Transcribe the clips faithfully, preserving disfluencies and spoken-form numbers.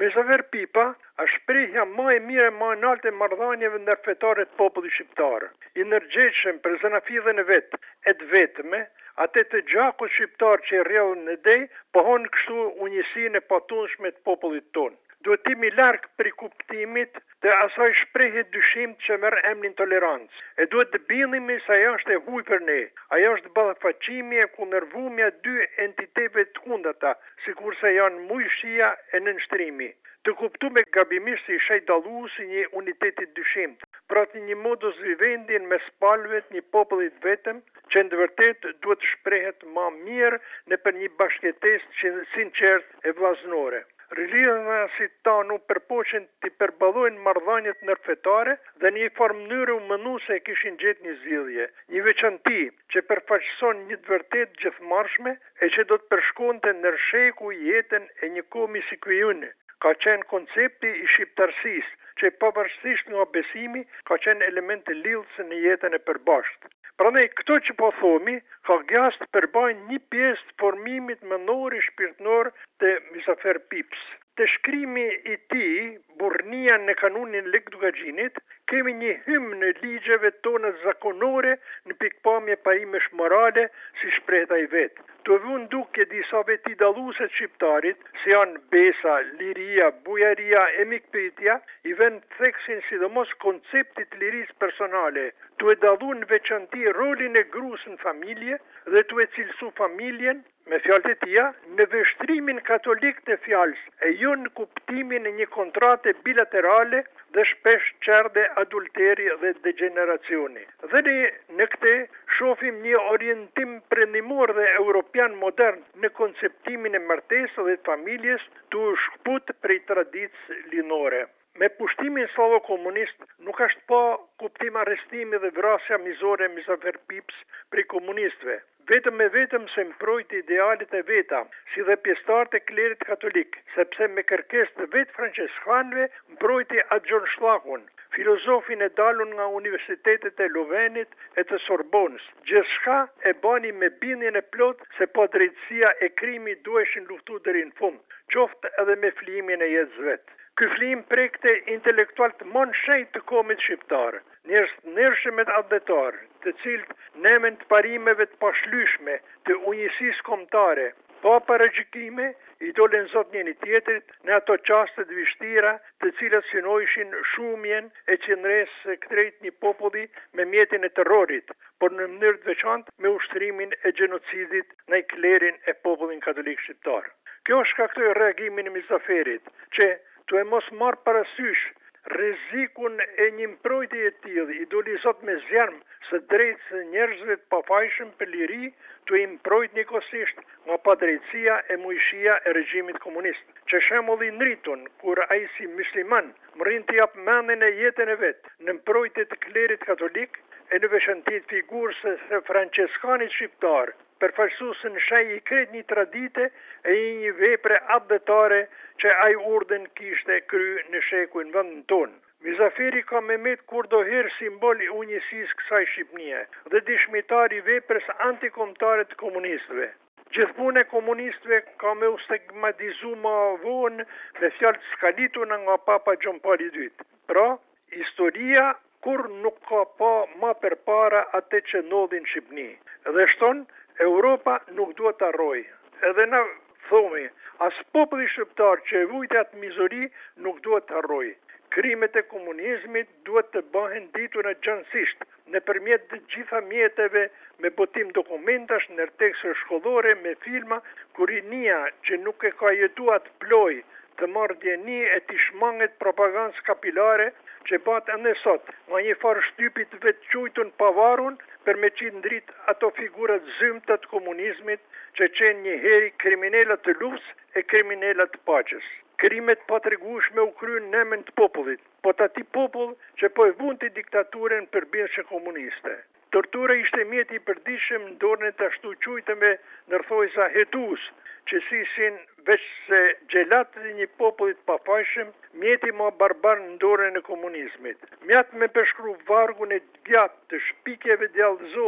Me Xavier Pipa është shprehja më e mirë e më e lartë e marrëdhënieve ndërfetare të popullit shqiptar. I nërgjeshëm për zanafillën e vet, e të vetme, atë të gjakut shqiptar që i rrjedhën në dej, pohon kështu unjësinë e patundshme të popullit tonë. Duhet të jemi larg prej kuptimit të asaj shprehje dyshimit që merr emrin tolerancë. E duhet të bindemi se ajo është e huaj për ne. Ajo është ballafaqimi e kundërvumja dy entiteteve të hundata, sikurse janë mujshia e nënshtrimi. Të kuptuar gabimisht se ishte dalluesi një uniteti dyshimt, pra të një modus vivendi mes palëve të një populli të vetëm, që në vërtet duhet të shprehet më mirë nëpër një bashkëtesë sinqertë e vllazënore. Rilidhja si tanu përpoqen të përballojnë marrëdhëniet ndërfetare dhe në një farë mënyrë mënuese e kishin gjetë një zgjidhje, një veçanti që përfaqëson një të vërtetë gjithëmarrshme e që do të përshkonte ndër sheku jetën e një komi si ky ynë. Ka qenë koncepti i shqiptarsisë, që pavarësisht nga besimi ka qenë element i lidhës në jetën e përbashkët. Prandaj këto që po thomi, ka gjas të përbajnë një pjesë të formimit mendor i shpirtëror të Xavier Pipës. Të shkrimi i tij, Burrnia në kanunin Lekdugaxhinit, kemi një hymn në ligjeve tona zakonore në pikpamje parimesh morale, si shprehet ai vet. Të vun duke disa veti dalluese të shqiptarit, si janë besa, liria, bujaria e mikpritja, i vën theksin sidomos konceptit të lirisë personale, tu e dallu në veçanti rolin e gruas në familje dhe tu e cilësu familjen, me fjalët e tia, në vështrimin katolik të fjalës, e jo në kuptimin e një kontrate bilaterale dhe shpesh çerdhe adulteri dhe degeneracioni. Dhe ne në këtë shohim një orientim perëndimor dhe europian modern në konceptimin e martesës dhe të familjes, tu shkput prej traditës linore. Me pushtimin slavo-komunist nuk është pa kuptim arrestimi dhe vrasja mizore e Xavier Pipës prej komunistëve. Vetëm me vetëm se mprojti idealet e veta, si dhe pjesëtarët e klerit katolik, sepse me kërkesë të vetë franceskanëve mprojti atë John Shlakun, filozofin e dalun nga universitetet e Luvenit e të Sorbonës. Gjithçka e bani me bindjen e plot se pa drejtësia e krimi duheshin luftu deri në fund, qoftë edhe me flimin e jetës vet. Ky flim prekte intelektualt më në shenjtë të komit shqiptar, njerëz të nërshëm e advetar, të cilët nemen të parimeve të pashlyshme, të unjësisë kombëtare, pa paragjykime, i dolen zot njëri tjetrit në ato çaste të vështira, të cilat synojshin shumjen e qendres së drejt një populli me mjetin e terrorit, por në mënyrë të veçantë me ushtrimin e gjenocidit në klerin e popullin katolik shqiptar. Kjo shkaktoi reagimin e Xavierit, që tu e mos marë parasysh rrezikun e një mprojtje e tillë, i doli sot me zjarm së drejtës së njerëzve të pafajshëm për liri, tu i mprojt njëkohësisht nga padrejtësia e mujshia e regjimit komunist, që shembulli nritun kur ai si musliman mrin të jap mendjen e jetën e vet në mprojtje të klerit katolik e në veçanti të figurës së franceskanit shqiptar, përfaqësues në shaj i kret një tradite e një vepre abdetare që ai urdhën kishte kry në shekuin vendin tonë. Xavieri ka me met kur do herë simbol i unjësisë kësaj Shqipnie dhe dëshmitar i veprës antikombëtare të komunistëve. Gjithmonë e komunistëve ka me u stigmatizu më vonë me fjalë të skalituna nga Papa Gjon Paul i dytë. Pra, historia kur nuk ka pa ma përpara atë që ndodhi në Shqipni. Dhe shton, Europa nuk duhet të harrojë. Edhe na thomi, as populli shqiptar që e vujt atë mizori nuk duhet të harrojë. Krimet e komunizmit duhet të bëhen ditura gjërësisht nëpërmjet të gjitha mjeteve me botim dokumentash, ndërtekstë shkollore, me filma, kur rinia që nuk e ka jetuar të ploj të marrë djeni e të shmanget propagandës kapilare që bat ende sot nga një farë shtypit të vetë qujtun pavarun për me qitë ndrit ato figurat zymta të komunizmit që qenë një heri kriminellat të luftës e kriminellat të paqes. Krimet pa tregueshme u kryen në emër të popullit, po të atij popull që po e vunti diktaturën përbërëse komuniste. Tortura ishte mjeti i përditshëm në dorën e të ashtu quajtëve ndërthojsa hetues, që sisin veç se gjelatët e një popullit pafajshëm, mjeti më barbar në dorën e komunizmit. Mjat me përshkru vargun e gjatë të shpikjeve djallëzore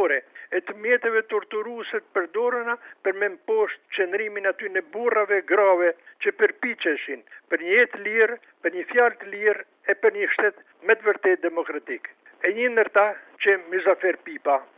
e të mjetëve torturuese të përdoruna për me imposhtë qëndrimin aty në burrave grave që përpiqeshin për një jetë lirë, për një fjalë të lirë e për një shtet me të vërtet demokratik. E një ndërta që Mizafer Pipa